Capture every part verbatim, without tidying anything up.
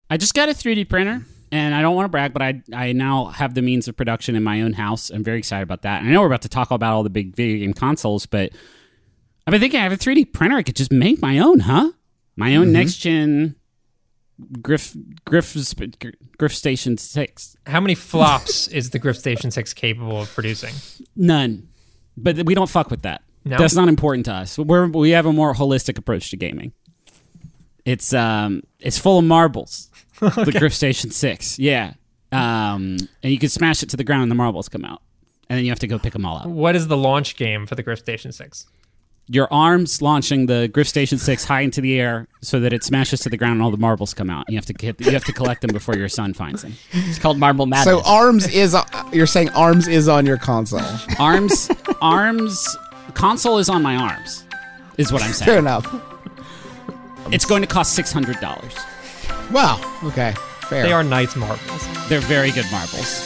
I just got a three D printer, and I don't want to brag, but I I now have the means of production in my own house. I'm very excited about that. And I know we're about to talk about all the big video game consoles, but I've been thinking I have a three D printer. I could just make my own, huh? My own mm-hmm. next-gen Griff, Griff, Griff Station six. How many flops is the Griff Station six capable of producing? None. But we don't fuck with that. No? That's not important to us. We're, we have a more holistic approach to gaming. It's um, it's full of marbles. Okay. The Griff Station six, yeah. Um, and you can smash it to the ground and the marbles come out. And then you have to go pick them all up. What is the launch game for the Griff Station six? Your arms launching the Griff Station six high into the air so that it smashes to the ground and all the marbles come out. You have to get, you have to collect them before your son finds them. It's called Marble Madness. So arms is you're saying arms is on your console. Arms arms console is on my arms. Is what I'm saying. Fair enough. It's going to cost six hundred dollars. Wow. Okay. Fair. They are nice marbles. They're very good marbles.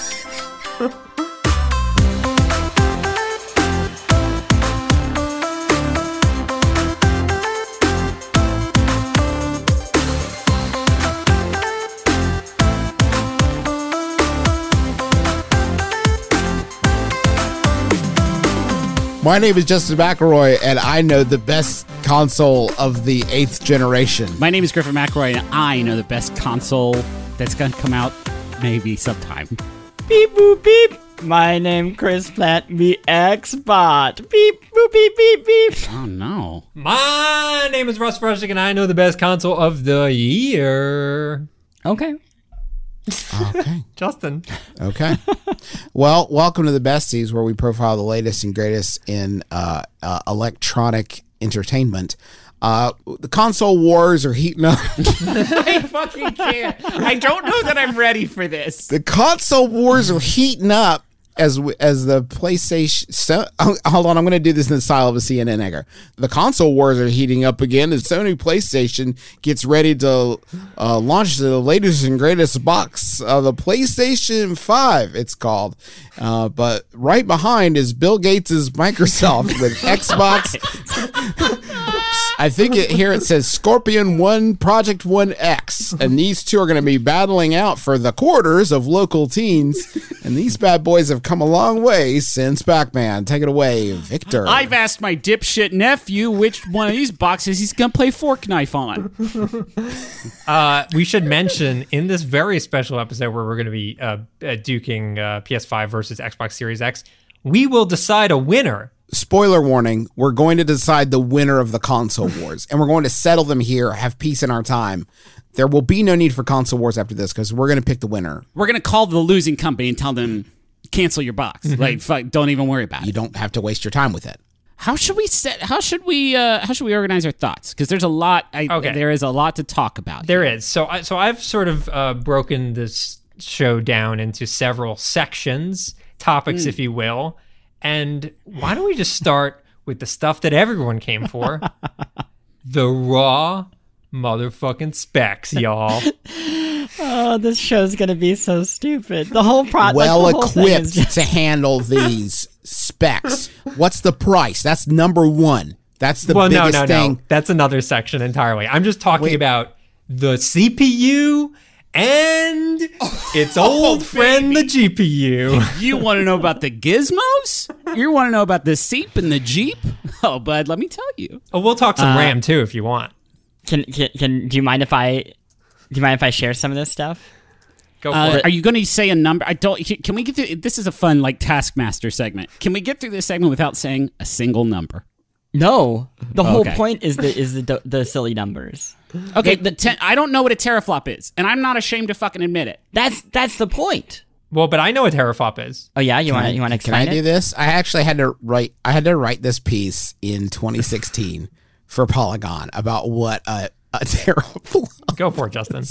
My name is Justin McElroy, and I know the best console of the eighth generation. My name is Griffin McElroy, and I know the best console that's going to come out maybe sometime. Beep, boop, beep. My name Chris Plant, me Xbot. Beep, boop, beep, beep, beep. Oh, no. My name is Russ Frushtick, and I know the best console of the year. Okay. Okay. Justin. Okay. Well, welcome to the Besties, where we profile the latest and greatest in uh, uh, electronic entertainment. Uh, the console wars are heating up. I fucking can't. I don't know that I'm ready for this. The console wars are heating up as as the PlayStation. So, hold on, I'm going to do this in the style of a C N N anchor. The console wars are heating up again as Sony PlayStation gets ready to uh, launch the latest and greatest box, uh, the PlayStation five. It's called, uh, but right behind is Bill Gates' Microsoft with Xbox. I think it, here it says Scorpion one, Project one X, and these two are going to be battling out for the quarters of local teens, and these bad boys have come a long way since Pac-Man. Take it away, Victor. I've asked my dipshit nephew which one of these boxes he's going to play Fork Knife on. Uh, we should mention in this very special episode where we're going to be uh, duking uh, P S five versus Xbox Series X, we will decide a winner. Spoiler warning, we're going to decide the winner of the console wars, and we're going to settle them here, have peace in our time. There will be no need for console wars after this, because we're going to pick the winner. We're going to call the losing company and tell them, cancel your box. Mm-hmm. Like, fuck, don't even worry about it. You don't have to waste your time with it. How should we set, how should we, uh, how should we organize our thoughts? Because there's a lot, I, okay. there is a lot to talk about. There here. is. So, I, so I've sort of uh, broken this show down into several sections, topics, mm. if you will. And why don't we just start with the stuff that everyone came for? The raw motherfucking specs, y'all. Oh, this show's going to be so stupid. The whole pro- Well like, the whole equipped just- to handle these specs. What's the price? That's number one. That's the well, biggest no, no, thing. no. That's another section entirely. I'm just talking Wait. about the C P U and its old oh, friend, baby. the G P U. You want to know about the gizmos? You want to know about the Seep and the Jeep? Oh, bud, let me tell you. Oh, we'll talk some Uh, RAM too if you want. Can, can can do you mind if I do you mind if I share some of this stuff? Go for Uh, it. are you going to say a number? I don't. Can we get through? This is a fun like Taskmaster segment. Can we get through this segment without saying a single number? No, the whole Okay. point is the is the the silly numbers. Okay, the ten, I don't know what a teraflop is, and I'm not ashamed to fucking admit it. That's that's the point. Well, but I know what teraflop is. Oh yeah, you want to you want to Can I explain do it? this? I actually had to write. I had to write this piece in twenty sixteen for Polygon about what a, a teraflop. Go for it, Justin.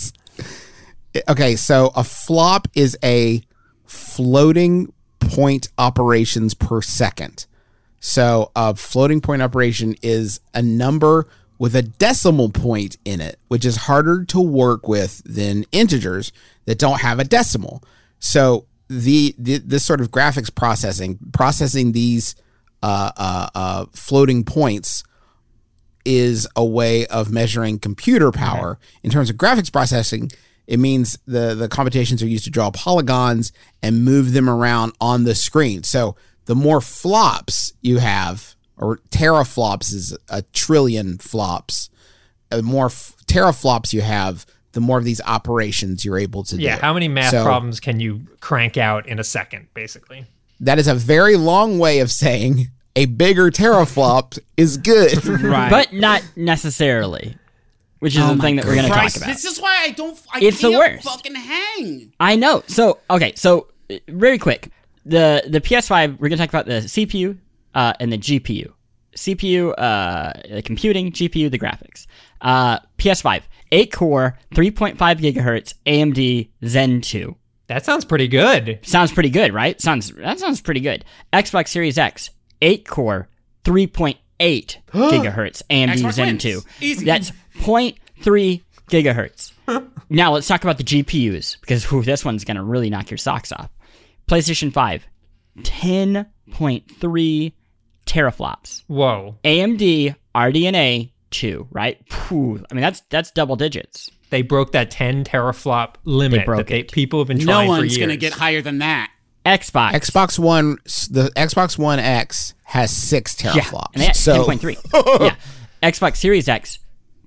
Okay, so a flop is a floating point operations per second. So a floating point operation is a number with a decimal point in it, which is harder to work with than integers that don't have a decimal. So the, the this sort of graphics processing, processing these uh, uh, uh, floating points is a way of measuring computer power. Mm-hmm. In terms of graphics processing, it means the, the computations are used to draw polygons and move them around on the screen. So the more flops you have, or teraflops is a trillion flops, the more f- teraflops you have, the more of these operations you're able to yeah, do. Yeah, how many math so, problems can you crank out in a second, basically? That is a very long way of saying a bigger teraflop is good. Right. But not necessarily, which is Oh the my thing that we're going to talk Christ, about. This is why I don't. I It's the can't worst. fucking hang. I know. So, okay, so uh, very quick. The the P S five, we're going to talk about the C P U uh, and the G P U. C P U, uh, the computing, G P U, the graphics. Uh, P S five, eight core, three point five gigahertz, A M D Zen two. That sounds pretty good. Sounds pretty good, right? Sounds That sounds pretty good. Xbox Series X, eight core, three point eight gigahertz, A M D Xbox Zen wins. two. Easy. That's zero point three gigahertz. Now let's talk about the G P Us, because whew, this one's going to really knock your socks off. PlayStation five, ten point three teraflops. Whoa. A M D R D N A two, right? Phew, I mean, that's that's double digits. They broke that ten teraflop limit broke that they, it. people have been No trying for one's years. gonna get higher than that. Xbox. Xbox One, the Xbox One X has six Yeah, teraflops. and they had so ten point three. Yeah. Xbox Series X,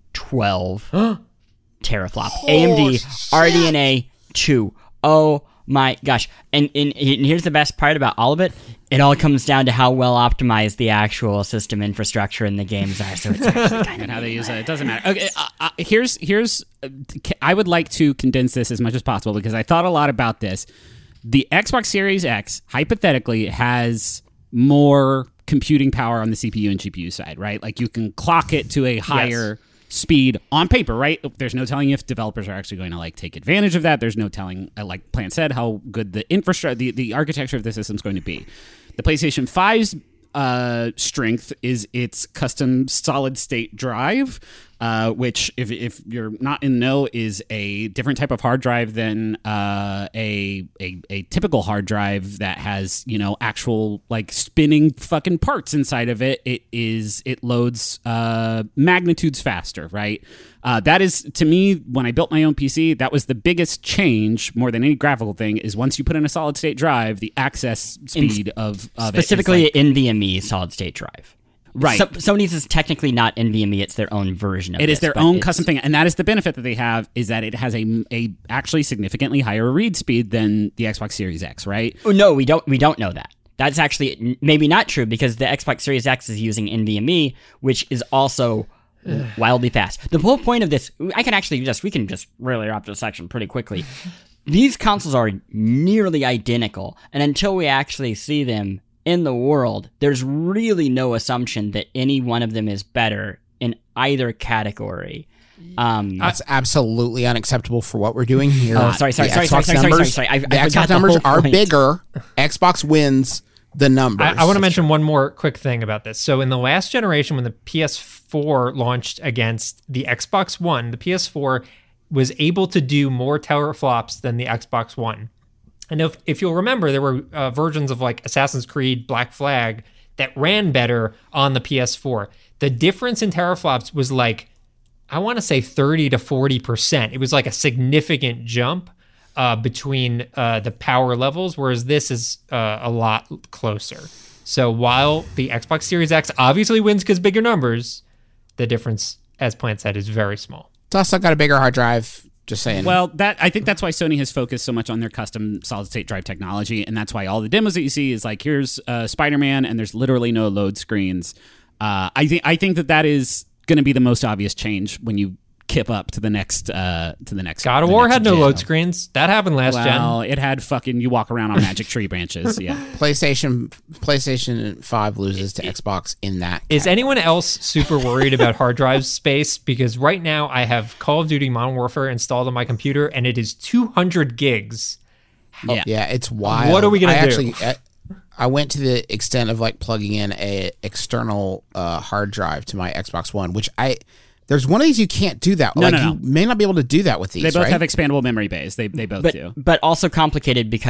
twelve teraflop. A M D R D N A two. Oh my gosh. And, and, and here's the best part about all of it. It all comes down to how well optimized the actual system infrastructure in the games are. So it's actually kind of And how they use it, it doesn't matter. Okay, uh, uh, here's here's. Uh, I would like to condense this as much as possible because I thought a lot about this. The Xbox Series X hypothetically has more computing power on the C P U and G P U side, right? Like you can clock it to a higher speed on paper, right? There's no telling if developers are actually going to like take advantage of that. There's no telling, uh, like Plant said, how good the infrastructure, the, the architecture of the system is going to be. The PlayStation five's uh, strength is its custom solid state drive, uh, which, if, if you're not in the know, is a different type of hard drive than uh, a, a a typical hard drive that has, you know, actual like spinning fucking parts inside of it. It is it loads uh, magnitudes faster, right? Uh, that is, to me, when I built my own P C, that was the biggest change, more than any graphical thing, is once you put in a solid state drive, the access speed of, of specifically it is like, NVMe solid state drive. right. So, Sony's is technically not NVMe; it's their own version of it. It is their own custom thing, and that is the benefit that they have, is that it has a, a actually significantly higher read speed than the Xbox Series X, right? Oh, no, we don't. We don't know that. That's actually n- maybe not true because the Xbox Series X is using NVMe, which is also wildly fast. The whole point of this, I can actually just we can just really wrap this section pretty quickly. These consoles are nearly identical, and until we actually see them in the world, there's really no assumption that any one of them is better in either category. Um, That's absolutely unacceptable for what we're doing here. Oh, sorry, sorry, The sorry, sorry, Xbox sorry, sorry, numbers- sorry, sorry. I- The I forgot Xbox the numbers whole are point. bigger. Xbox wins the numbers. I, I want to mention one more quick thing about this. So in the last generation, when the P S four launched against the Xbox One, the P S four was able to do more teraflops than the Xbox One. And if, if you'll remember, there were uh, versions of like Assassin's Creed Black Flag that ran better on the P S four. The difference in teraflops was like, I want to say thirty to forty percent. It was like a significant jump uh, between uh, the power levels, whereas this is uh, a lot closer. So while the Xbox Series X obviously wins because bigger numbers, the difference, as Plant said, is very small. It's also got a bigger hard drive. Just saying. Well, that I think that's why Sony has focused so much on their custom solid state drive technology, and that's why all the demos that you see is like, here's uh, Spider-Man, and there's literally no load screens. Uh, I think I think that that is going to be the most obvious change when you kip up to the next uh, to the next. God of the War next had no gen. load screens. That happened last Well, gen. it had fucking you walk around on magic tree branches. Yeah. PlayStation PlayStation five loses to Xbox in that. Is anyone else super worried about hard drive space? Because right now I have Call of Duty Modern Warfare installed on my computer, and it is two hundred gigs. Yeah. Yeah, it's wild. What are we gonna I do? Actually, I, I went to the extent of like plugging in a external uh, hard drive to my Xbox One, which I there's one of these you can't do that. No, like no, no. you may not be able to do that with these. They both right? have expandable memory bays. They they both but do. but also complicated because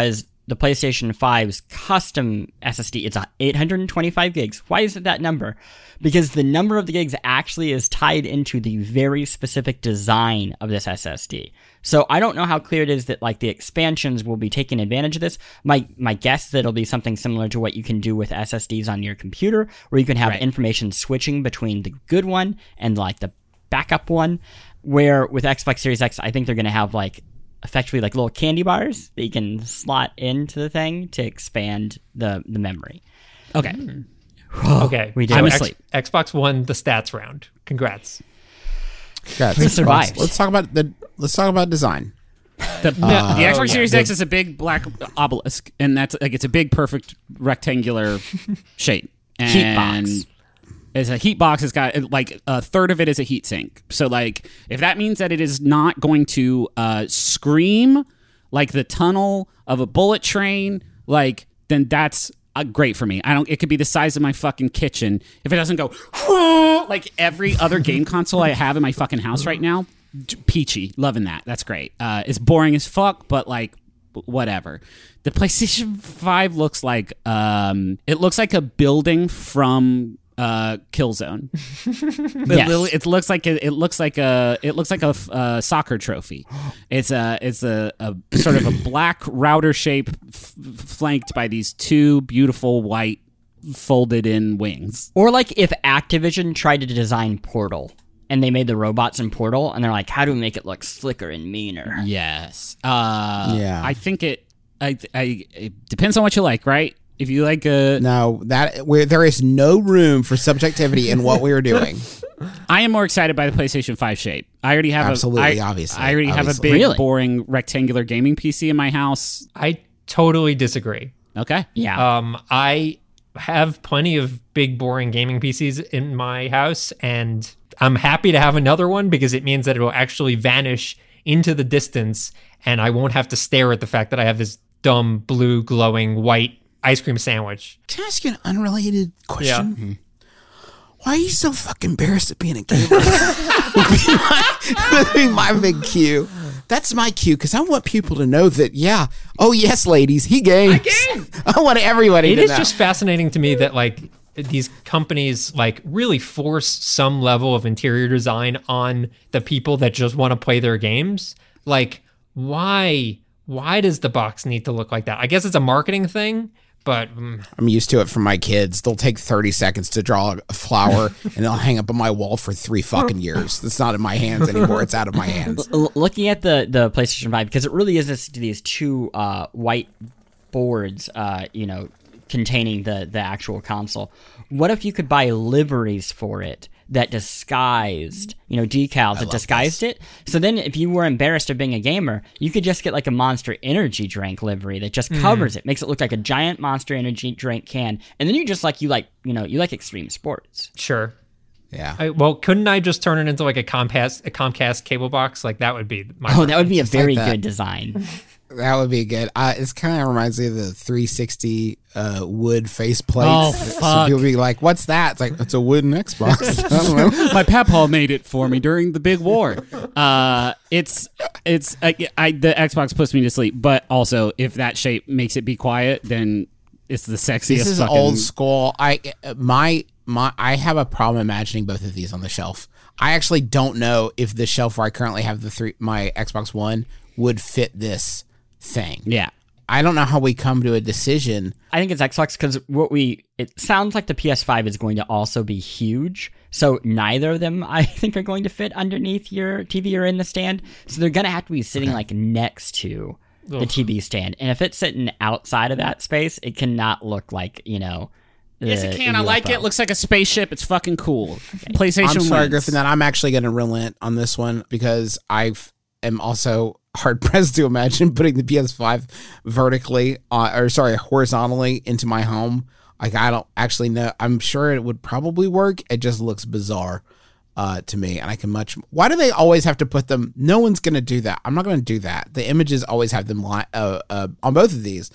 the PlayStation five's custom S S D, it's a eight hundred twenty-five gigs. Why is it that number? Because the number of the gigs actually is tied into the very specific design of this S S D. So I don't know how clear it is that like the expansions will be taking advantage of this. My my guess is that it'll be something similar to what you can do with S S Ds on your computer, where you can have Right. information switching between the good one and like the backup one. Where with Xbox Series X, I think they're going to have like effectively like little candy bars that you can slot into the thing to expand the the memory. Okay. Okay, We did I'm it. asleep. X- Xbox won the stats round. Congrats. Yeah, We it's- survived. Let's talk about the. Let's talk about design. The, the Xbox yeah. Series The- X is a big black obelisk, and that's like it's a big, perfect rectangular shape. And Heat box. It's a heat box. It's got like a third of it is a heat sink. So like, if that means that it is not going to uh, scream like the tunnel of a bullet train, like then that's uh, great for me. I don't. It could be the size of my fucking kitchen. If it doesn't go like every other game console I have in my fucking house right now, peachy, loving that. That's great. Uh, it's boring as fuck, but like whatever. The PlayStation five looks like um, it looks like a building from uh, Killzone. It, Yes. li- it looks like a, it looks like a it looks like a f- uh, soccer trophy. It's a it's a, a sort of a black router shape f- flanked by these two beautiful white folded in wings. Or like if Activision tried to design Portal and they made the robots in Portal and they're like, how do we make it look slicker and meaner? Yes. Uh, Yeah. I think it. I, I. It depends on what you like, right? If you like a, No, that where there is no room for subjectivity in what we are doing. I am more excited by the PlayStation five shape. I already have Absolutely, a, I, obviously, I already obviously. have a big, Really? boring rectangular gaming P C in my house. I totally disagree. Okay. Yeah. Um, I have plenty of big, boring gaming P Cs in my house, and I'm happy to have another one because it means that it will actually vanish into the distance, and I won't have to stare at the fact that I have this dumb, blue, glowing, white ice cream sandwich. Can I ask you an unrelated question? Yeah. Mm-hmm. Why are you so fucking embarrassed at being a gamer? would, be my, would be my big cue. That's my cue because I want people to know that, yeah, oh yes, ladies, he games. I game. I want everybody It to is know. just fascinating to me that like these companies like really force some level of interior design on the people that just want to play their games. Like, why? Why does the box need to look like that? I guess it's a marketing thing, but mm, I'm used to it from my kids. They'll take thirty seconds to draw a flower and they'll hang up on my wall for three fucking years. It's not in my hands anymore. It's out of my hands. L- looking at the, the PlayStation five, because it really is this, these two uh, white boards, uh, you know, containing the, the actual console. What if you could buy liveries for it that disguised, you know, decals that disguised it? So then if you were embarrassed of being a gamer, you could just get like a Monster Energy drink livery that just covers it, makes it look like a giant Monster Energy drink can. And then you just like, you like, you know, you like extreme sports. sure. Yeah. I, well, couldn't I just turn it into like a Comcast a Comcast cable box? Like that would be my. Oh, that would be a very like that. good design. That would be good. Uh, it kind of reminds me of the three sixty uh, wood faceplate. Oh, So fuck. people be like, "What's that?" It's like it's a wooden Xbox. I don't know. My papaw made it for me during the big war. Uh, it's it's I, I the Xbox puts me to sleep, but also if that shape makes it be quiet, then it's the sexiest. This is fucking, old school. I my my I have a problem imagining both of these on the shelf. I actually don't know if the shelf where I currently have the three my Xbox One would fit this thing. Yeah. I don't know how we come to a decision. I think it's Xbox because what we it sounds like the P S five is going to also be huge. So neither of them I think are going to fit underneath your T V or in the stand. So they're gonna have to be sitting like next to the T V stand. And if it's sitting outside of that space, it cannot look like, you know. Yes, it the can. I like U F O. it. Looks like a spaceship. It's fucking cool. PlayStation I'm sorry, wins. Griffin, that I'm actually going to relent on this one because I am also hard pressed to imagine putting the P S five vertically, uh, or sorry, horizontally into my home. Like I don't actually know. I'm sure it would probably work. It just looks bizarre uh, to me, and I can much. Why do they always have to put them? No one's going to do that. I'm not going to do that. The images always have them li- uh, uh, on both of these.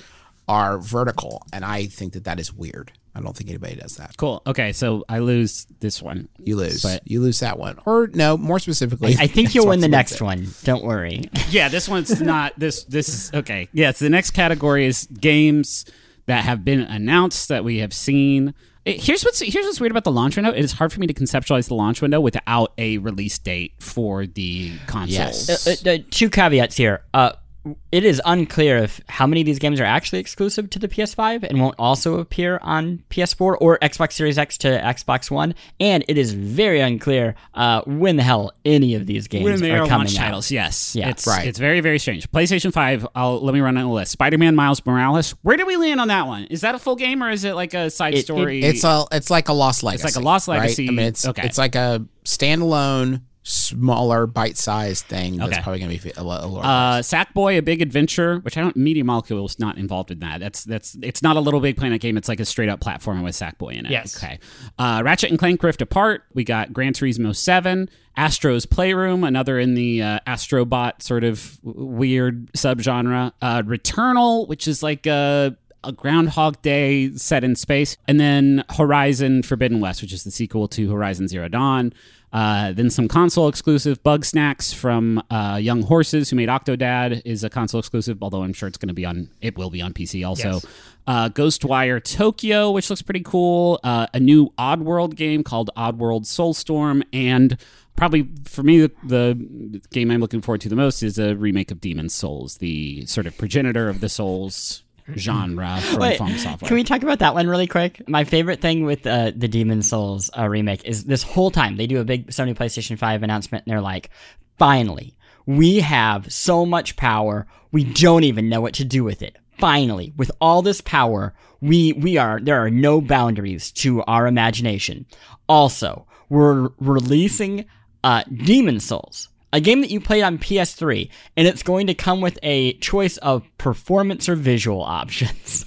are vertical, and I think that that is weird. I don't think anybody does that. Cool. Okay, so I lose this one. You lose. But- you lose that one. Or no, more specifically, I think you'll win the next next one. Don't worry. Yeah, this one's not this this is okay. Yeah, so the next category is games that have been announced that we have seen. It- Here's what's here's what's weird about the launch window. It is hard for me to conceptualize the launch window without a release date for the consoles. Yes. Uh, uh, two caveats here. Uh, it is unclear if how many of these games are actually exclusive to the P S five and won't also appear on P S four or Xbox Series X to Xbox One, and it is very unclear uh, when the hell any of these games When they are are coming launch out. titles, yes. Yeah, it's, right. It's very, very strange. PlayStation five, I'll, let me run down the list. Spider-Man Miles Morales. Where do we land on that one? Is that a full game or is it like a side It- story? It's a it's like a Lost Legacy. like a Lost right? Legacy. I mean, it's Okay. it's like a standalone, smaller, bite-sized thing that's Okay. probably going to be a, lo- a lower. Uh, Sackboy: A Big Adventure, which I don't. Media Molecule is not involved in that. That's that's. It's not a Little Big Planet game. It's like a straight up platformer with Sackboy in it. Yes. Okay. Uh, Ratchet and Clank Rift Apart. We got Gran Turismo seven, Astro's Playroom, another in the uh, Astrobot sort of w- weird subgenre. Uh, Returnal, which is like a. A Groundhog Day set in space, and then Horizon Forbidden West, which is the sequel to Horizon Zero Dawn. Uh, then some console exclusive Bug Snacks from uh, Young Horses, who made Octodad, is a console exclusive, although I'm sure it's going to be on, it will be on P C also. Yes. Uh, Ghostwire Tokyo, which looks pretty cool. Uh, a new Oddworld game called Oddworld Soulstorm, and probably for me, the, the game I'm looking forward to the most is a remake of Demon's Souls, the sort of progenitor of the Souls genre from Wait, From Software. can we talk about that one really quick? My favorite thing with uh, the Demon Souls uh, remake is this whole time they do a big Sony PlayStation five announcement and they're like, finally, we have so much power, we don't even know what to do with it. Finally, with all this power, we we are there are no boundaries to our imagination. Also, we're releasing uh, Demon Souls, a game that you played on P S three, and it's going to come with a choice of performance or visual options.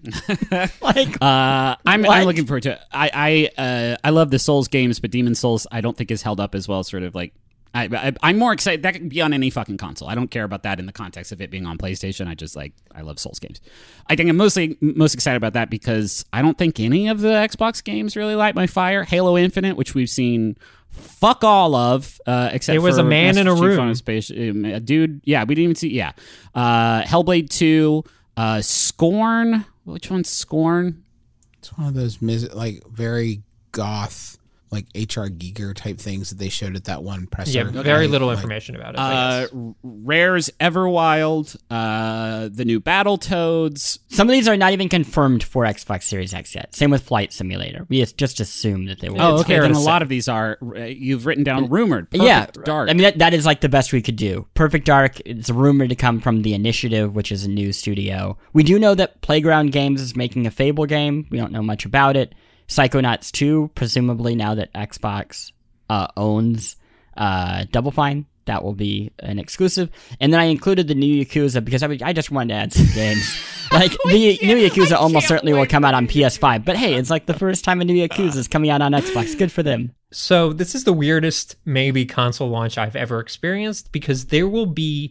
like, Uh, I'm, What? I'm looking forward to it. I I uh, I love the Souls games, but Demon Souls I don't think is held up as well. Sort of like I, I I'm more excited that could be on any fucking console. I don't care about that in the context of it being on PlayStation. I just like I love Souls games. I think I'm mostly most excited about that because I don't think any of the Xbox games really light my fire. Halo Infinite, which we've seen fuck all of, uh, except It was for a man in a Master Chief room. on space, um, a dude. Yeah, we didn't even see. Yeah, uh, Hellblade two, uh, Scorn. Which one's Scorn? It's one of those mis- like very goth, like H R Giger type things that they showed at that one presser. Yeah, very Like- little like- information about it. but Uh, yes. Rare's Everwild, uh, the new Battletoads. some of these are not even confirmed for Xbox Series X yet. Same with Flight Simulator. We just assume that they will. Oh, It's okay. fair Then to a say. lot of these are uh, you've written down rumored. Perfect yeah, Dark. I mean that, that is like the best we could do. Perfect Dark. It's rumored to come from the Initiative, which is a new studio. We do know that Playground Games is making a Fable game. We don't know much about it. Psychonauts two, presumably now that Xbox uh, owns uh, Double Fine, that will be an exclusive. And then I included the new Yakuza because I, I just wanted to add some games. Like the new Yakuza almost certainly will come out on P S five, but hey, it's like the first time a new Yakuza is coming out on Xbox. Good for them. So this is the weirdest maybe console launch I've ever experienced because there will be,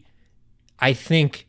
I think,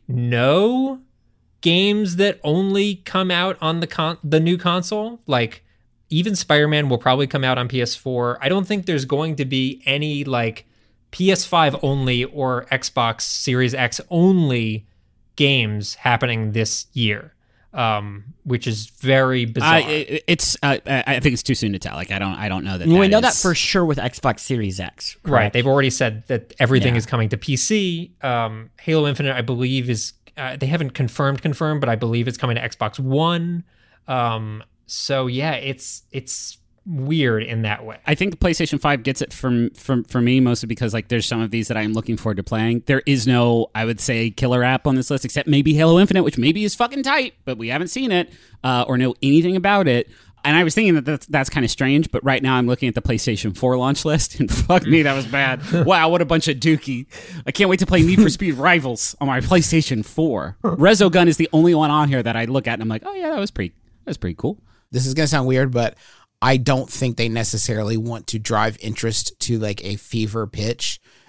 no games that only come out on the con- the new console. Like even Spider-Man will probably come out on P S four. I don't think there's going to be any like P S five only or Xbox Series X only games happening this year. Um, which is very bizarre. I, it, it's. Uh, I I think it's too soon to tell. Like I don't. I don't know that. we that know is- that for sure with Xbox Series X. Right. correct? They've already said that everything Yeah. is coming to P C. Um, Halo Infinite, I believe, is uh, they haven't confirmed confirmed, but I believe it's coming to Xbox One. Um, so yeah, it's it's weird in that way. I think the PlayStation five gets it from from for me mostly because like there's some of these that I'm looking forward to playing. There is no, I would say, killer app on this list except maybe Halo Infinite, which maybe is fucking tight, but we haven't seen it uh, or know anything about it. And I was thinking that that's, that's kind of strange, but right now I'm looking at the PlayStation four launch list, and fuck me, that was bad. Wow, what a bunch of dookie. I can't wait to play Need for Speed Rivals on my PlayStation four. Resogun is the only one on here that I look at and I'm like, oh yeah, that was pretty, that was pretty cool. This is going to sound weird, but I don't think they necessarily want to drive interest to like a fever pitch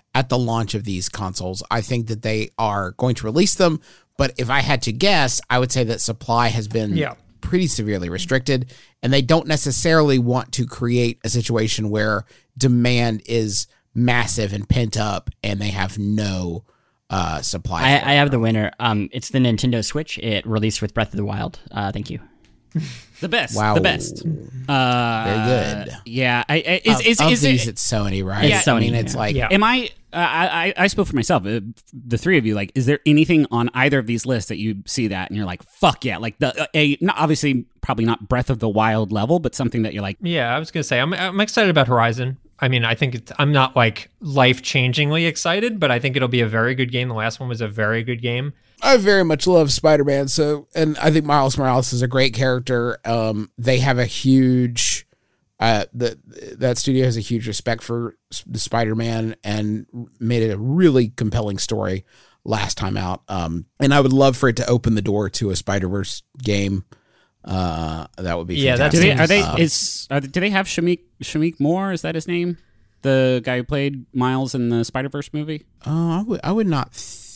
at the launch of these consoles. I think that they are going to release them, but if I had to guess, I would say that supply has been Yeah. pretty severely restricted, and they don't necessarily want to create a situation where demand is massive and pent up and they have no uh, supply. I, I have the winner. Um, it's the Nintendo Switch. It released with Breath of the Wild. Uh, thank you. The best. Wow. The best. Uh, Very good. Yeah. I, I, is, of, is, of is these, it, it's Sony, right? It's I Sony, mean, it's yeah. like, Yeah. am I, uh, I, I I spoke for myself, uh, the three of you, like, is there anything on either of these lists that you see that and you're like, fuck yeah, like the, uh, a, not, obviously probably not Breath of the Wild level, but something that you're like, Yeah, I was gonna say I'm I'm excited about Horizon. I mean, I think it's, I'm not like life changingly excited, but I think it'll be a very good game. The last one was a very good game. I very much love Spider-Man. So, and I think Miles Morales is a great character. Um, they have a huge, uh, the, that studio has a huge respect for the Spider-Man and made it a really compelling story last time out. Um, and I would love for it to open the door to a Spider-Verse game. Uh, that would be Yeah, that do fantastic. they, are they, Um, is, are, they- do they have Shamik, Shamik Moore? Is that his name? The guy who played Miles in the Spider-Verse movie? oh, I would, I would not.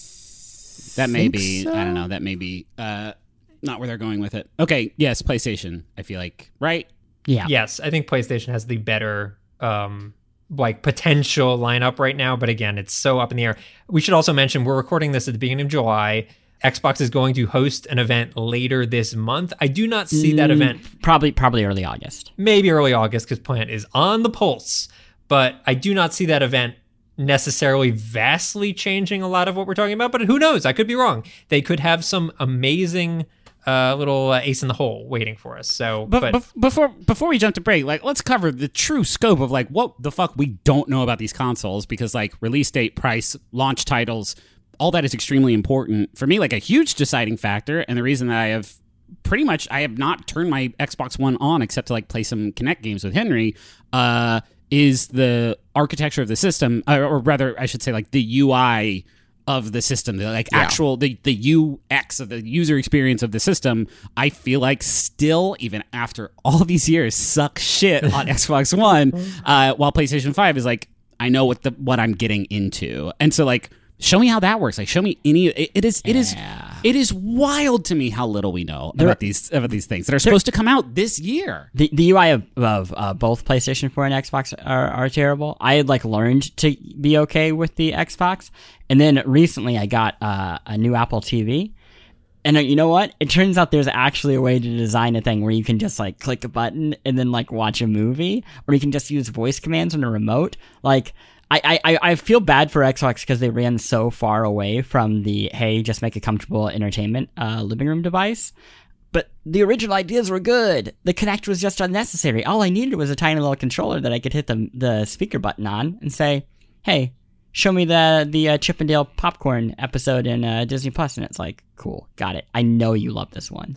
That may think be, so. I don't know, that may be, uh, not where they're going with it. Okay. Yes. PlayStation. I feel like, right? Yeah. Yes, I think PlayStation has the better um like potential lineup right now, but again, it's so up in the air. We should also mention we're recording this at the beginning of July. Xbox is going to host an event later this month. I do not see that Mm, event Probably, probably early August. maybe early August because Plant is on the pulse, but I do not see that event necessarily vastly changing a lot of what we're talking about, but who knows? I could be wrong. They could have some amazing uh, little uh, ace in the hole waiting for us. So, But, but, bef- before before we jump to break, like let's cover the true scope of like what the fuck we don't know about these consoles, because like release date, price, launch titles, all that is extremely important for me. Like a huge deciding factor, and the reason that I have pretty much I have not turned my Xbox One on except to like play some Kinect games with Henry. Uh, is the architecture of the system, or, or rather, I should say, like the U I of the system, the like Yeah. actual the the U X of the user experience of the system. I feel like still, even after all these years, suck shit on Xbox One, uh, while PlayStation Five is like I know what the what I'm getting into, and so like. Show me how that works. Like, show me any. It, it is. It is. Yeah. It is wild to me how little we know There- about these about these things that are supposed to come out this year. The the U I of, of uh, both PlayStation four and Xbox are, are terrible. I had like learned to be okay with the Xbox, and then recently I got uh, a new Apple T V, and uh, you know what? It turns out there's actually a way to design a thing where you can just like click a button and then like watch a movie, or you can just use voice commands on a remote. Like I I, I feel bad for Xbox because they ran so far away from the hey, just make a comfortable entertainment uh, living room device. But the original ideas were good. The Kinect was just unnecessary. All I needed was a tiny little controller that I could hit the the speaker button on and say, "Hey, show me the the uh, Chip and Dale popcorn episode in uh, Disney Plus," and it's like, "Cool, got it. I know you love this one."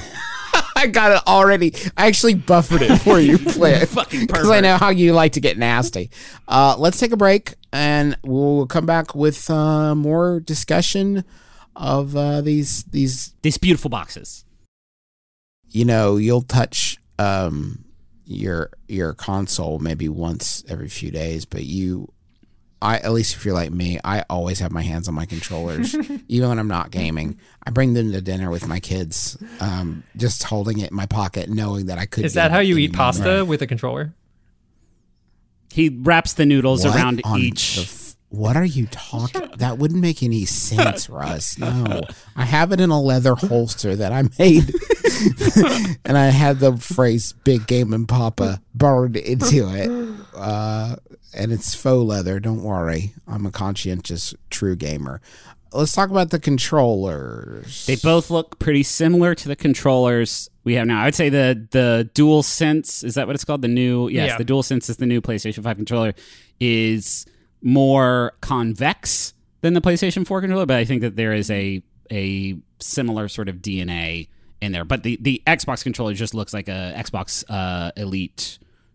I got it already. I actually buffered it for you, Flint, because I know how you like to get nasty. Uh, let's take a break, and we'll come back with uh, more discussion of uh, these these. These beautiful boxes. You know, you'll touch um, your your console maybe once every few days, but you, I at least if you're like me, I always have my hands on my controllers, even when I'm not gaming. I bring them to dinner with my kids, um, just holding it in my pocket, knowing that I could. is that game how you any eat pasta moment. with a controller? He wraps the noodles What around on each. the f- what are you talking? That wouldn't make any sense, Russ. No, I have it in a leather holster that I made, and I had the phrase "Big Game and Papa" burned into it. Uh, and it's faux leather. Don't worry, I'm a conscientious, true gamer. Let's talk about the controllers. They both look pretty similar to the controllers we have now. I would say the the DualSense, is that what it's called? The new, yes, Yeah. the DualSense is the new PlayStation five controller, is more convex than the PlayStation four controller, but I think that there is a a similar sort of D N A in there. But the, the Xbox controller just looks like a Xbox uh, Elite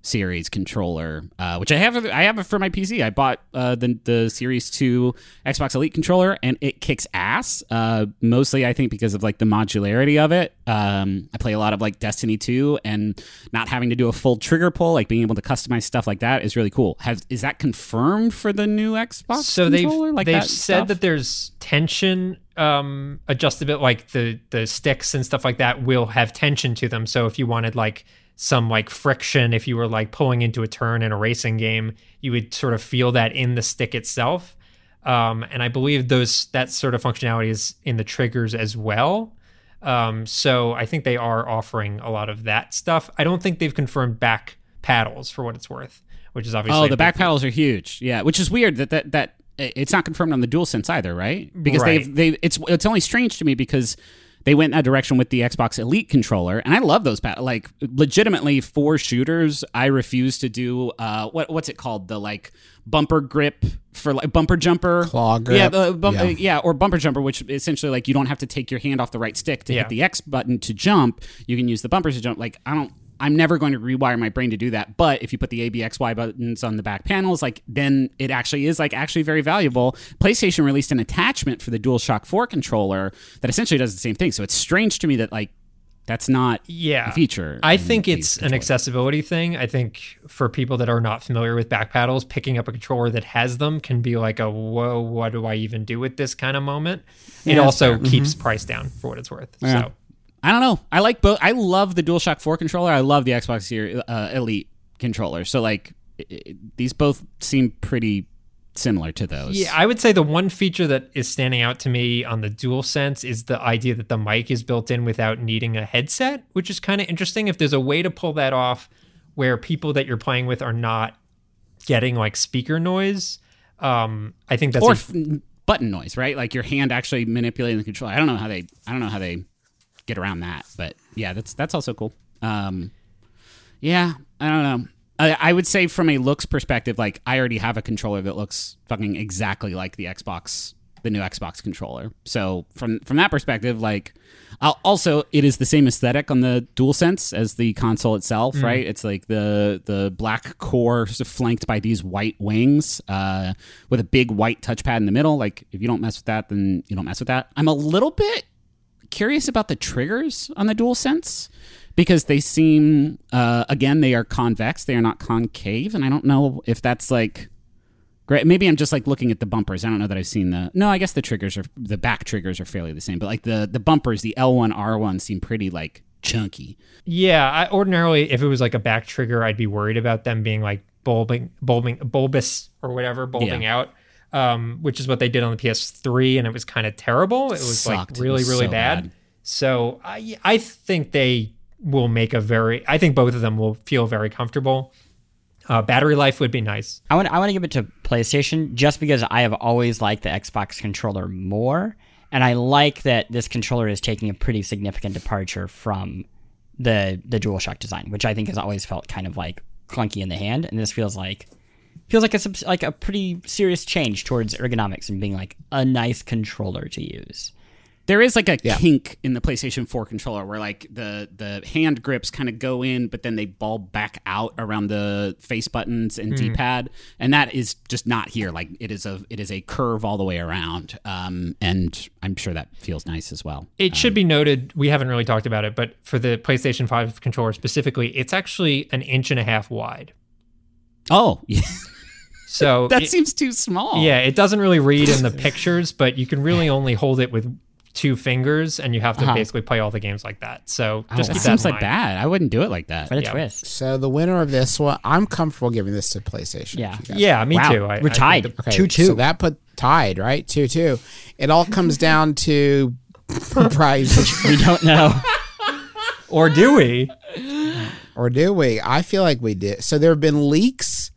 Series controller, uh, which I have. I have it for my P C. I bought uh, the the Series two Xbox Elite controller, and it kicks ass. Uh, mostly, I think because of like the modularity of it. Um, I play a lot of like Destiny two, and not having to do a full trigger pull, like being able to customize stuff like that, is really cool. Has is that confirmed for the new Xbox? So controller? they've like they've that said stuff? that there's tension um, adjustable, like the the sticks and stuff like that will have tension to them. So if you wanted like some like friction, if you were like pulling into a turn in a racing game, you would sort of feel that in the stick itself. Um, and I believe those that sort of functionality is in the triggers as well. Um, so I think they are offering a lot of that stuff. I don't think they've confirmed back paddles for what it's worth, which is obviously oh, a the big back deal. paddles are huge. Yeah, which is weird that that that it's not confirmed on the DualSense either, right? Because Right. they've they it's it's only strange to me because they went in that direction with the Xbox Elite controller, and I love those paddles. Like legitimately for shooters, I refuse to do uh what what's it called, the like bumper grip for like bumper jumper Claw grip. yeah the bump, Yeah. yeah. yeah or bumper jumper, which essentially like you don't have to take your hand off the right stick to Yeah. hit the X button to jump. You can use the bumpers to jump. Like I don't. I'm never going to rewire my brain to do that. But if you put the A, B, X, Y buttons on the back panels, like then it actually is like actually very valuable. PlayStation released an attachment for the DualShock four controller that essentially does the same thing. So it's strange to me that like that's not yeah. a feature. I in think these it's an controllers. accessibility thing. I think for people that are not familiar with back paddles, picking up a controller that has them can be like a whoa, what do I even do with this kind of moment. Yeah, it that's also fair. keeps price down for what it's worth. Yeah. So I don't know. I like both. I love the DualShock four controller. I love the Xbox Series uh, Elite controller. So like i i these both seem pretty similar to those. yeah, I would say the one feature that is standing out to me on the DualSense is the idea that the mic is built in without needing a headset, which is kind of interesting. If there's a way to pull that off where people that you're playing with are not getting like speaker noise, um, I think that's or a- f- button noise, right? Like your hand actually manipulating the controller. I don't know how they. I don't know how they get around that, but yeah, that's that's also cool. Um, yeah, I don't know. I, I would say from a looks perspective, like I already have a controller that looks fucking exactly like the Xbox, the new Xbox controller. So from from that perspective, like I'll, also it is the same aesthetic on the DualSense as the console itself, right? It's like the the black core sort of flanked by these white wings uh, with a big white touchpad in the middle. Like if you don't mess with that, then you don't mess with that. I'm a little bit curious about the triggers on the DualSense because they seem uh, again they are convex, they are not concave, and I don't know if that's like great. Maybe I'm just like looking at the bumpers. I don't know that I've seen the no I guess the triggers are the back triggers are fairly the same, but like the the bumpers, the L one R one seem pretty like chunky. Yeah, I, ordinarily, if it was like a back trigger, I'd be worried about them being like bulbing, bulbing, bulbous or whatever, bulbing Yeah. out, um, which is what they did on the P S three, and it was kind of terrible. It was Sucked. like It really, was really so bad. bad. So I, I think they will make a very. I think both of them will feel very comfortable. Uh, battery life would be nice. I want I want to give it to PlayStation just because I have always liked the Xbox controller more, and I like that this controller is taking a pretty significant departure from the the DualShock design, which I think has always felt kind of like clunky in the hand, and this feels like feels like a subs- like a pretty serious change towards ergonomics and being like a nice controller to use. There is like a kink in the PlayStation four controller where like the the hand grips kind of go in, but then they ball back out around the face buttons and D-pad, and that is just not here. Like it is a it is a curve all the way around, um, and I'm sure that feels nice as well. It should be noted, we haven't really talked about it, but for the PlayStation five controller specifically, it's actually an inch and a half wide. Oh, yeah. So that it- seems too small. Yeah, it doesn't really read in the pictures, but you can really only hold it with two fingers, and you have to Uh-huh. basically play all the games like that. So just that keep seems that in like mind. bad. I wouldn't do it like that. What a Yeah. twist! So the winner of this one, I'm comfortable giving this to PlayStation. Yeah. if you guys- Yeah, me Wow, too. I, we're I tied. think the- Okay, Two two. So that put tied, right? Two two. It all comes down to price, We don't know. or do we? or do we? I feel like we did. So there have been leaks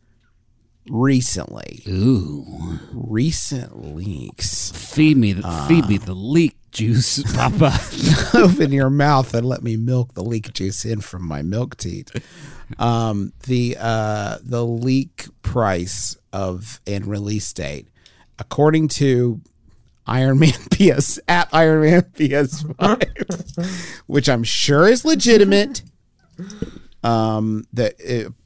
recently. Ooh, Recent leaks. feed me the feed me the leek juice, Papa. Open your mouth and let me milk the leak juice in from my milk teat. Um, the uh, the leak price of and release date, according to Iron Man P S at Iron Man P S five, which I'm sure is legitimate. Um, that it,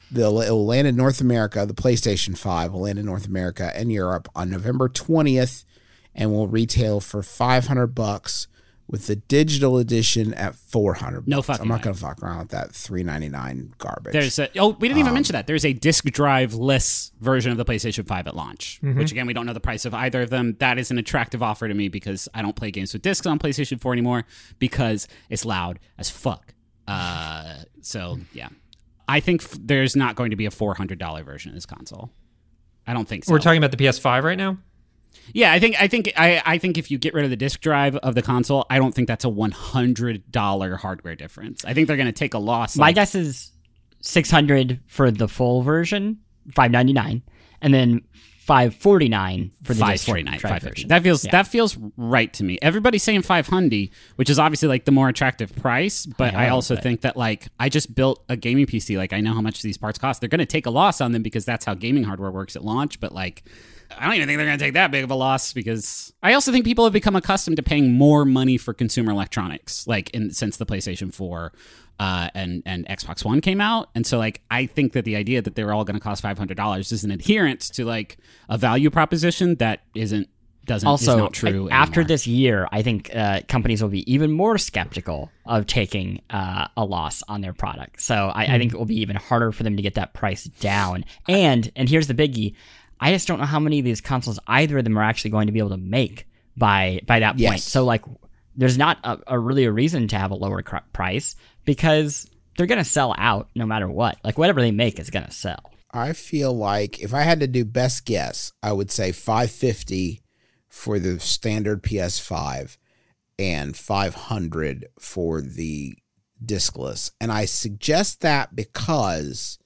They'll, it will land in North America. The PlayStation five will land in North America and Europe on November twentieth and will retail for five hundred bucks with the digital edition at four hundred. No bucks. fucking I'm not way. going to fuck around with that three ninety-nine garbage. There's a, oh, we didn't even Um, mention that. There's a disk drive-less version of the PlayStation five at launch, which again, we don't know the price of either of them. That is an attractive offer to me because I don't play games with discs on PlayStation four anymore because it's loud as fuck. Uh, so, yeah. I think f- there's not going to be a four hundred dollars version of this console. I don't think so. We're talking about the P S five right now? Yeah, I think I think I, I think if you get rid of the disk drive of the console, I don't think that's a one hundred dollars hardware difference. I think they're going to take a loss. My like- guess is six hundred for the full version, five ninety-nine, and then five forty-nine for the five disc forty-nine, drive five fifty. version. That feels Yeah. that feels right to me. Everybody's saying five hundred, which is obviously like the more attractive price, but I I, know, also but- think that like I just built a gaming P C, like I know how much these parts cost. They're going to take a loss on them because that's how gaming hardware works at launch, but like I don't even think they're going to take that big of a loss because I also think people have become accustomed to paying more money for consumer electronics like in since the PlayStation four uh, and and Xbox One came out, and so like I think that the idea that they were all going to cost five hundred dollars is an adherence to like a value proposition that isn't doesn't is Also, not true after anymore. this year, I think uh, companies will be even more skeptical of taking uh, a loss on their product. So I, I think it will be even harder for them to get that price down. And and here's the biggie: I just don't know how many of these consoles either of them are actually going to be able to make by by that point. Yes. So like, there's not a, a really a reason to have a lower cr- price because they're gonna sell out no matter what. Like whatever they make is gonna sell. I feel like if I had to do best guess, I would say five fifty for the standard P S five and five hundred for the discless. And I suggest that because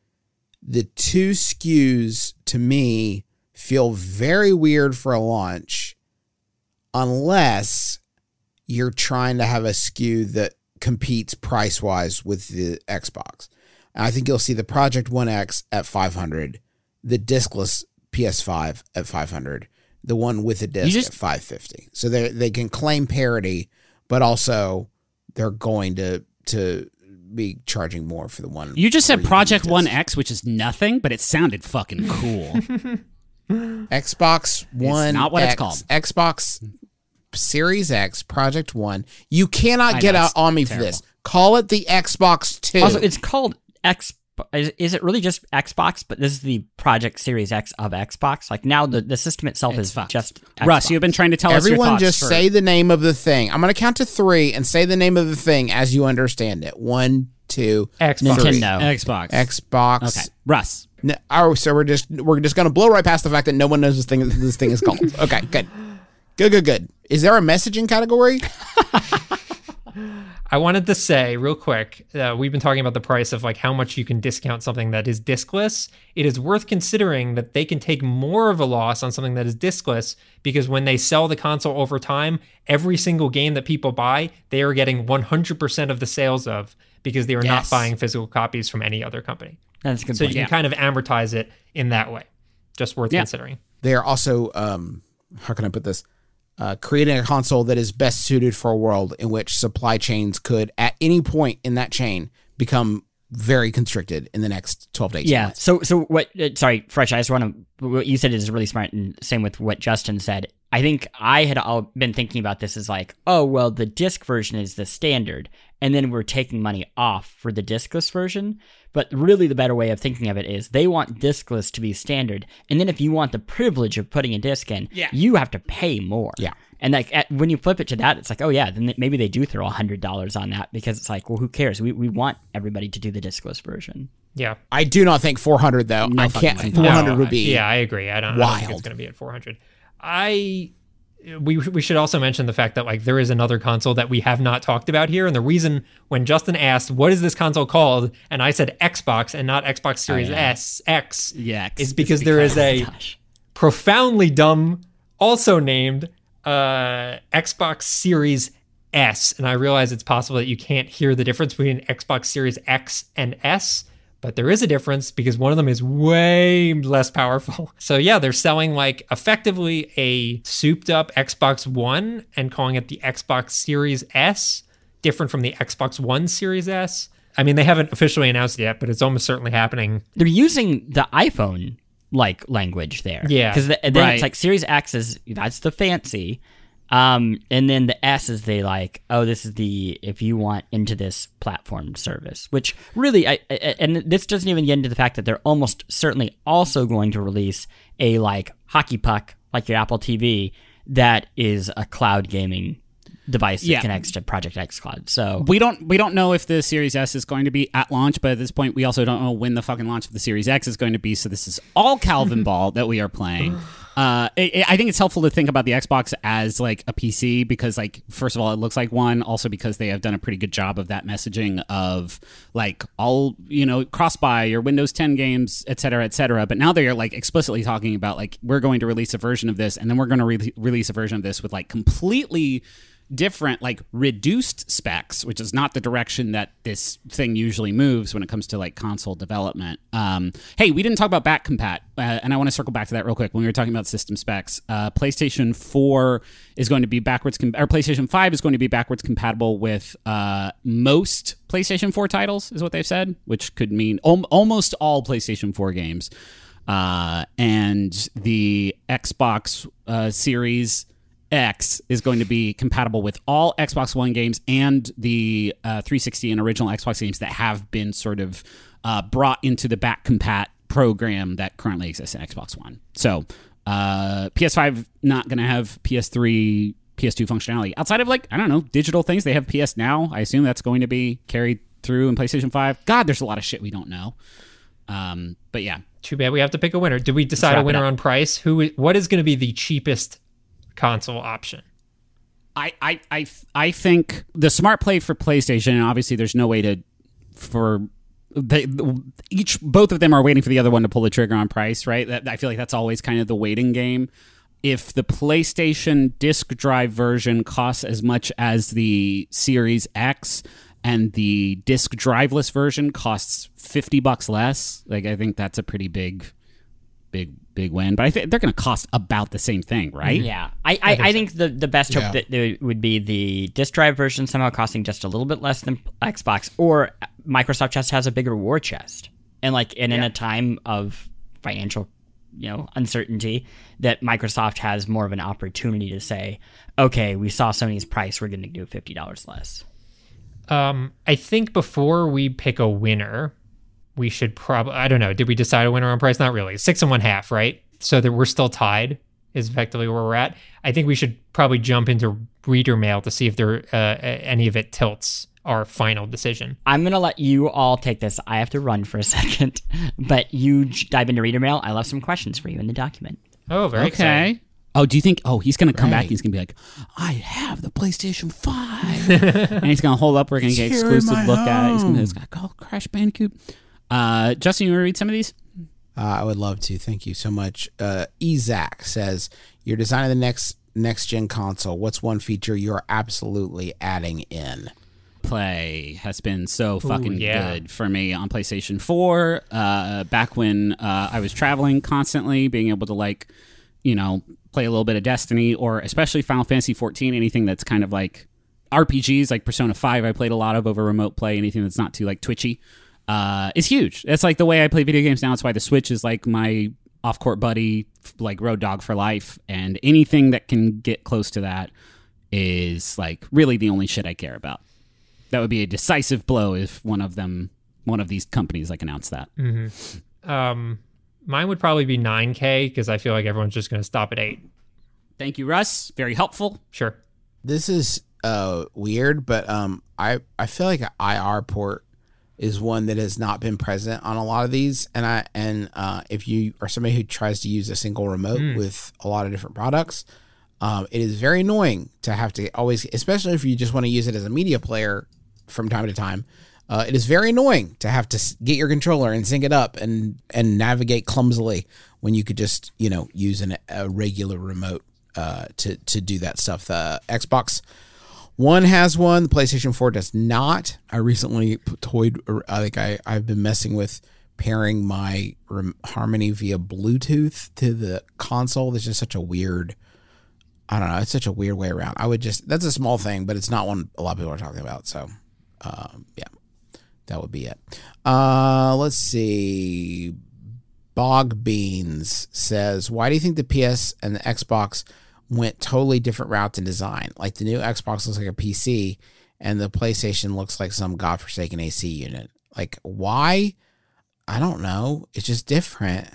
the two S K Us to me feel very weird for a launch unless you're trying to have a S K U that competes price-wise with the Xbox. And I think you'll see the Project One X at five hundred, the discless P S five at five hundred, the one with the disc just- at five fifty. So they they can claim parity, but also they're going to to be charging more for the one. You just where said can Project use One disc. X, which is nothing, but it sounded fucking cool. Xbox One not what it's X, called. Xbox Series X, Project One. You cannot I get know, out it's on me for terrible. this. Call it the Xbox Two. Also, it's called X. Is, is it really just Xbox? But this is the Project Series X of Xbox. Like now, the, the system itself It's is fucked. just Xbox. Russ, you've been trying to tell us your Everyone thoughts just for- say the name of the thing. I'm going to count to three and say the name of the thing as you understand it. One, two, Xbox. three. Nintendo. Xbox. Xbox. Okay, Russ. No, oh, so we're just we're just going to blow right past the fact that no one knows this thing this thing is called. Okay, good. Good, good, good. Is there a messaging category? I wanted to say real quick, uh, we've been talking about the price of like how much you can discount something that is diskless. It is worth considering that they can take more of a loss on something that is diskless because when they sell the console over time, every single game that people buy, they are getting one hundred percent of the sales of because they are not Yes. buying physical copies from any other company. That's a good So point. you can kind of amortize it in that way. Just worth Yeah. considering. They are also, um, how can I put this? Uh, creating a console that is best suited for a world in which supply chains could, at any point in that chain, become very constricted in the next twelve to eighteen Yeah. months. So, so what? Uh, sorry, Fresh. I just want to. What you said is really smart, and same with what Justin said. I think I had all been thinking about this as like, oh well, the disc version is the standard, and then we're taking money off for the discless version. But really, the better way of thinking of it is they want discless to be standard, and then if you want the privilege of putting a disc in, Yeah. you have to pay more. Yeah. And like at, when you flip it to that, it's like, oh yeah, then maybe they do throw a hundred dollars on that because it's like, well, who cares? We we want everybody to do the discless version. Yeah. I do not think four hundred though. No I fucking can't. way. four hundred No, would be. Yeah, I agree. I don't, I don't think it's wild. going to be at four hundred. I we we should also mention the fact that like there is another console that we have not talked about here, and the reason when Justin asked what is this console called, and I said Xbox and not Xbox Series yeah. S X, Yeah, is because there is a Gosh. profoundly dumb, also named uh, Xbox Series S, and I realize it's possible that you can't hear the difference between Xbox Series X and S. But there is a difference because one of them is way less powerful. So yeah, they're selling like effectively a souped up Xbox One and calling it the Xbox Series S, different from the Xbox One Series S. I mean, they haven't officially announced it yet, but it's almost certainly happening. They're using the iPhone like language there. Yeah. Because the, then Right. it's like Series X is that's the fancy. Um, and then the S is they like, oh, this is the if you want into this platform service, which really, I, I and this doesn't even get into the fact that they're almost certainly also going to release a like hockey puck, like your Apple T V, that is a cloud gaming device that Yeah. connects to Project X Cloud. So We don't we don't know if the Series S is going to be at launch, but at this point, we also don't know when the fucking launch of the Series X is going to be. So this is all Calvin Ball that we are playing. Uh, it, it- I think it's helpful to think about the Xbox as like a P C because, like, first of all, it looks like one. Also, because they have done a pretty good job of that messaging of like all you know cross buy your Windows ten games, et cetera, et cetera. But now they're like explicitly talking about like we're going to release a version of this, and then we're going to re- release a version of this with like completely different, like reduced specs, which is not the direction that this thing usually moves when it comes to like console development. Um, hey, we didn't talk about back compat, uh, and I want to circle back to that real quick. When we were talking about system specs, uh, PlayStation four is going to be backwards, com- or PlayStation five is going to be backwards compatible with uh, most PlayStation four titles, is what they've said, which could mean al- almost all PlayStation four games. Uh, and the Xbox uh, Series X is going to be compatible with all Xbox One games and the uh, three sixty and original Xbox games that have been sort of uh, brought into the back compat program that currently exists in Xbox One. So uh, P S five not going to have P S three, P S two functionality. Outside of like, I don't know, digital things, they have P S Now. I assume that's going to be carried through in PlayStation five. God, there's a lot of shit we don't know. Um, but yeah. Too bad we have to pick a winner. Did we decide wrap a it winner up. on price? Who? What is going to be the cheapest console option? I, I, I, I think the smart play for PlayStation, and obviously there's no way to, for they, each, both of them are waiting for the other one to pull the trigger on price, right? That, I feel like that's always kind of the waiting game. If the PlayStation disc drive version costs as much as the Series X and the disc driveless version costs fifty bucks less, like I think that's a pretty big, big, big win. But I think they're going to cost about the same thing, right? yeah, I I, I think the the best hope Yeah. that there would be the disc drive version somehow costing just a little bit less than Xbox, or Microsoft just has a bigger war chest, and like and in Yeah. a time of financial, you know, uncertainty, that Microsoft has more of an opportunity to say, okay, we saw Sony's price, we're going to do fifty dollars less. Um, I think before we pick a winner, we should probably, I don't know, did we decide a winner on price? Not really. Six and one half, right? So that we're still tied is effectively where we're at. I think we should probably jump into reader mail to see if there uh, any of it tilts our final decision. I'm going to let you all take this. I have to run for a second, but you j- dive into reader mail. I left some questions for you in the document. Oh, very exciting. Okay. Oh, do you think? Oh, he's gonna come back. Right. And he's gonna be like, "I have the PlayStation Five," and he's gonna hold up. We're gonna get It's here in exclusive my look at. it. He's gonna, home. it's gonna call Crash Bandicoot. Uh, Justin, you want to read some of these? Uh, I would love to. Thank you so much. Uh, Ezak says, "You're designing the next next gen console. What's one feature you're absolutely adding in?" Play has been so fucking yeah. good for me on PlayStation four. Uh, back when uh, I was traveling constantly, being able to like, you know, play a little bit of Destiny or especially Final Fantasy fourteen, anything that's kind of like R P Gs, like Persona five I played a lot of over remote play, anything that's not too like twitchy, uh, is huge. That's like the way I play video games now. It's why the Switch is like my off-court buddy, like road dog for life, and anything that can get close to that is like really the only shit I care about. That would be a decisive blow if one of them, one of these companies, like announced that. Um, mine would probably be nine K because I feel like everyone's just going to stop at eight. Thank you, Russ. Very helpful. Sure. This is uh, weird, but um, I I feel like an I R port is one that has not been present on a lot of these, and I and uh, if you are somebody who tries to use a single remote with a lot of different products, um, it is very annoying to have to always, especially if you just want to use it as a media player from time to time. Uh, it is very annoying to have to s- get your controller and sync it up and and navigate clumsily when you could just, you know, use an, a regular remote uh, to to do that stuff. The Xbox One has one. The PlayStation four does not. I recently p- toyed. I think I I've been messing with pairing my rem- Harmony via Bluetooth to the console. There's just such a weird. I don't know. It's such a weird way around. I would just. That's a small thing, but it's not one a lot of people are talking about. So, um, yeah. That would be it. Uh, let's see. Bog Beans says, why do you think the P S and the Xbox went totally different routes in design? Like the new Xbox looks like a P C and the PlayStation looks like some godforsaken A C unit. Like, why? I don't know. It's just different.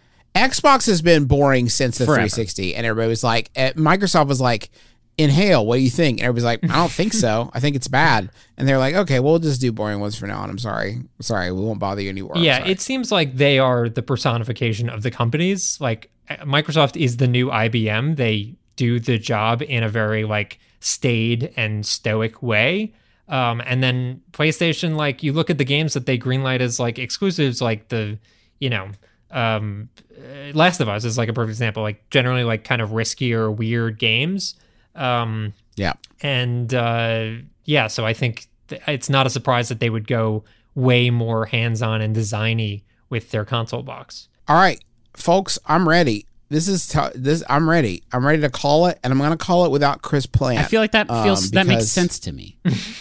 Xbox has been boring since the Forever. three sixty, and everybody was like, eh, Microsoft was like, Inhale, what do you think? And everybody's like, I don't think so. I think it's bad. And they're like, okay, we'll just do boring ones for now on. I'm sorry. Sorry, we won't bother you anymore. Yeah, Sorry. it seems like they are the personification of the companies. Like Microsoft is the new I B M. They do the job in a very like staid and stoic way. Um, and then PlayStation, like you look at the games that they greenlight as like exclusives, like the, you know, um, Last of Us is like a perfect example. Like generally like kind of riskier, weird games. Um, yeah. And uh, yeah, so I think th- it's not a surprise that they would go way more hands-on and designy with their console box. All right, folks, I'm ready. This is t- this. I'm ready. I'm ready to call it, and I'm going to call it without Chris Plant. I feel like that feels um, that makes because sense to me.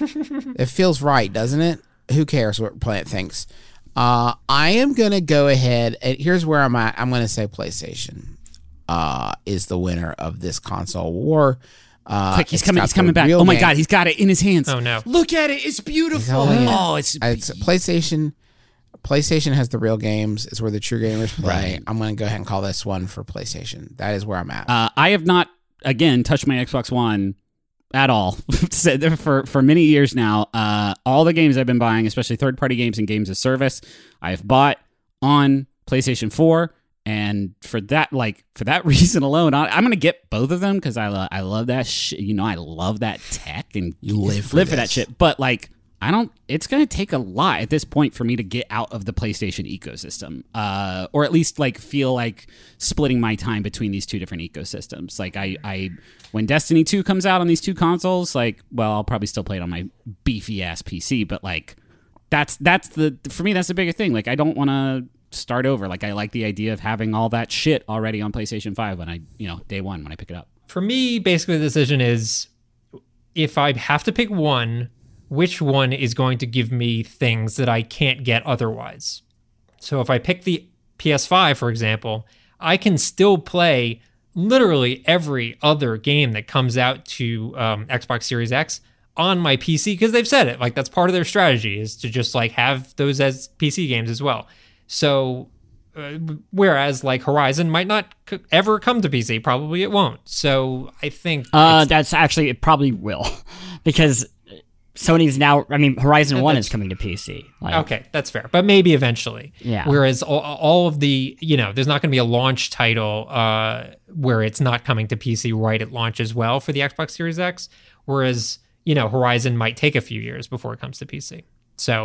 It feels right, doesn't it? Who cares what Plant thinks? Uh, I am going to go ahead, and here's where I'm at. I'm going to say PlayStation uh, is the winner of this console war. Uh, Quick, he's it's coming. got He's the coming back. real Oh my game. god, he's got it in his hands. Oh no! Look at it. It's beautiful. holding it. Oh, it's It's PlayStation. PlayStation has the real games. It's where the true gamers play. Right. I'm going to go ahead and call this one for PlayStation. That is where I'm at. Uh, I have not, again, touched my Xbox One at all for for many years now. Uh, all the games I've been buying, especially third-party games and games of service, I've bought on PlayStation four. And for that, like for that reason alone, I, I'm gonna get both of them because I lo- I love that shit. You know, I love that tech and You live for live for that this. shit. But like, I don't. It's gonna take a lot at this point for me to get out of the PlayStation ecosystem, uh, or at least like feel like splitting my time between these two different ecosystems. Like I, I when Destiny two comes out on these two consoles, like, well, I'll probably still play it on my beefy ass P C, but like, that's that's the for me that's the bigger thing. Like, I don't want to start over. Like, I like the idea of having all that shit already on PlayStation five when I, you know, day one when I pick it up. For me, basically the decision is if I have to pick one, which one is going to give me things that I can't get otherwise. So if I pick the P S five, for example, I can still play literally every other game that comes out to um, Xbox Series X on my P C because they've said it. Like, that's part of their strategy is to just like have those as P C games as well. So, uh, whereas like Horizon might not c- ever come to P C, probably it won't. So I think Uh, it's- that's actually it probably will, because Sony's now. I mean, Horizon Yeah, One that's- is coming to P C. Like, okay, that's fair, but maybe eventually. Yeah. Whereas all, all of the, you know, there's not going to be a launch title uh, where it's not coming to P C right at launch as well for the Xbox Series X. Whereas, you know, Horizon might take a few years before it comes to P C. So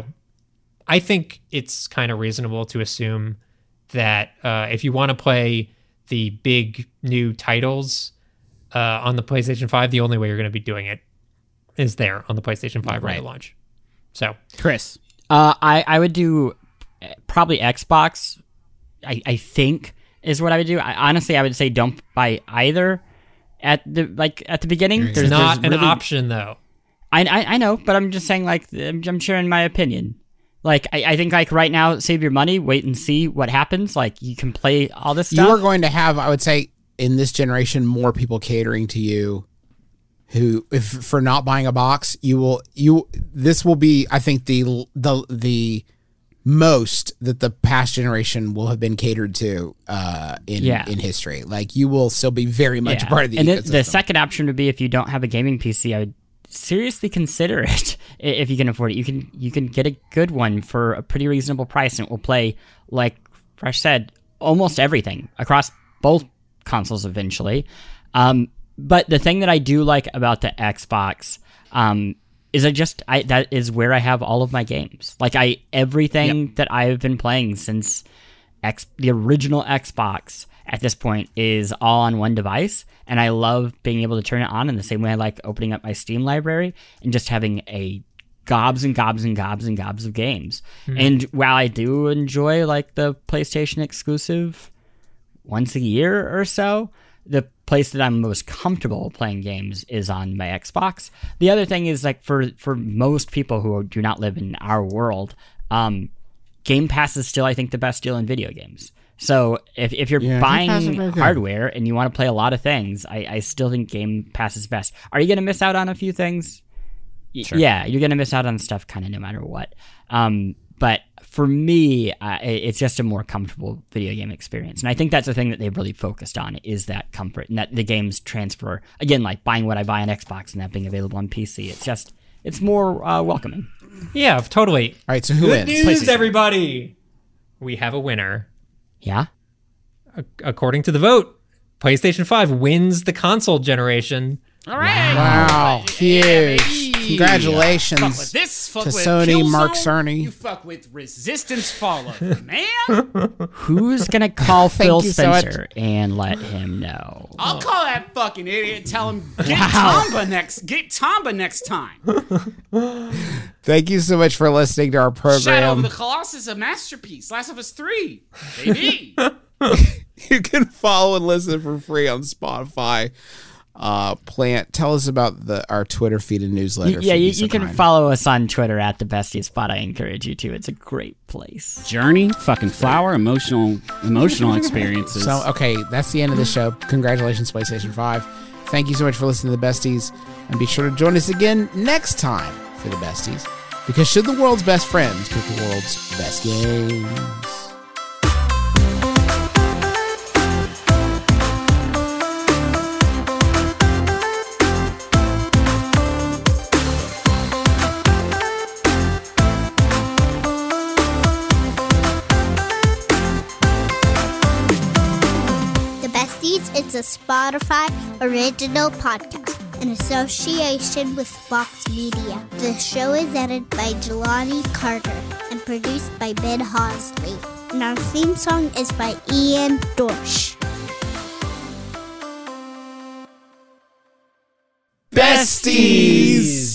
I think it's kind of reasonable to assume that uh, if you want to play the big new titles uh, on the PlayStation five, the only way you're going to be doing it is there on the PlayStation five right at Right. launch. So Chris, Uh, I I would do uh, probably Xbox. I I think is what I would do. I, honestly, I would say don't buy either at the like at the beginning. it's There's not there's an really- option, though. I, I I know, but I'm just saying, like, I'm, I'm sharing my opinion. Like, I, I think, like, right now, save your money, wait and see what happens. Like, you can play all this stuff. You are going to have, I would say, in this generation, more people catering to you who, if for not buying a box, you will, you, this will be, I think, the, the, the most that the past generation will have been catered to uh, in, Yeah. in history. Like, you will still be very much a Yeah. part of the and ecosystem. the, the second option would be if you don't have a gaming P C, I would seriously consider it i- if you can afford it. You can you can get a good one for a pretty reasonable price, and it will play, like Fresh said, almost everything across both consoles eventually. Um, but the thing that I do like about the Xbox um, is I just I that is where I have all of my games. Like I everything that I've been playing since X the original Xbox at this point is all on one device, and I love being able to turn it on in the same way I like opening up my Steam library and just having a gobs and gobs and gobs and gobs of games. And while I do enjoy like the PlayStation exclusive once a year or so, the place that I'm most comfortable playing games is on my Xbox. The other thing is like for for most people who do not live in our world, um, Game Pass is still, I think, the best deal in video games. So if if you're Yeah, Game Pass is buying very good. hardware and you want to play a lot of things, I, I still think Game Pass is best. Are you going to miss out on a few things? Y- Sure. Yeah, you're going to miss out on stuff kind of no matter what. Um, but for me, uh, it- it's just a more comfortable video game experience. And I think that's the thing that they've really focused on is that comfort and that the games transfer. Again, like buying what I buy on Xbox and that being available on P C. It's just, it's more uh, welcoming. Yeah, totally. All right, so who Good wins? news, everybody. We have a winner. Yeah? A- according to the vote, PlayStation five wins the console generation. All right. Wow, huge. baby. Congratulations Fuck with this. Fuck to with Sony, Killzone. Mark Cerny. You fuck with Resistance Fallout, man. Who's going to call Thank Phil you so much. Spencer and let him know? I'll call that fucking idiot and tell him get Wow. Tomba next. Get Tomba next time. Thank you so much for listening to our Shadow of program. the Colossus, a masterpiece. Last of Us three, baby. You can follow and listen for free on Spotify. Uh, Plant, tell us about the our Twitter feed and newsletter. yeah, if you, you'd be you so can kind. follow us on Twitter at the Bestie Spot. I encourage you to. It's a great place. Journey, fucking flower, emotional, emotional experiences. So, okay, that's the end of the show. Congratulations, PlayStation five. Thank you so much for listening to the Besties, and be sure to join us again next time for the Besties. Because should the world's best friends pick the world's best games? The Besties is a Spotify original podcast in association with Fox Media. The show is edited by Jelani Carter and produced by Ben Hosley. And our theme song is by Ian Dorsch. Besties!